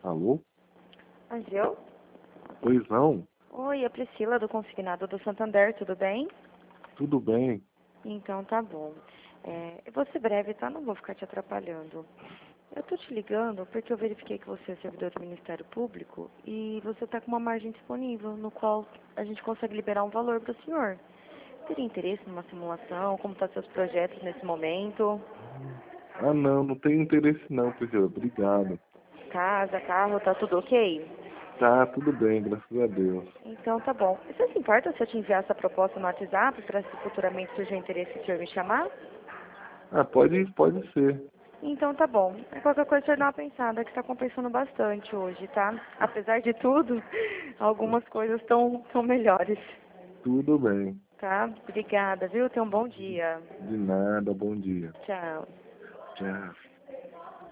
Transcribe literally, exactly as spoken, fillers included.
Alô? Angel? Poisão? Oi, é Priscila do Consignado do Santander, tudo bem? Tudo bem? Então tá bom. É, eu vou ser breve, tá? Não vou ficar te atrapalhando. Eu tô te ligando porque eu verifiquei que você é servidor do Ministério Público e você tá com uma margem disponível, no qual a gente consegue liberar um valor para o senhor. Teria interesse numa simulação? Como estão seus projetos nesse momento? Ah, não, não tenho interesse não, Priscila. Obrigado. Casa, carro, tá tudo ok? Tá, tudo bem, graças a Deus. Então tá bom. Você se importa se eu te enviar essa proposta no WhatsApp para se futuramente surgir interesse o senhor me chamar? Ah, pode, pode ser. Então tá bom. Qualquer coisa o senhor dá uma pensada, que está compensando bastante hoje, tá? Apesar de tudo, algumas coisas estão tão melhores. Tudo bem. Tá? Obrigada, viu? Tenha um bom dia. De nada, bom dia. Tchau. Tchau.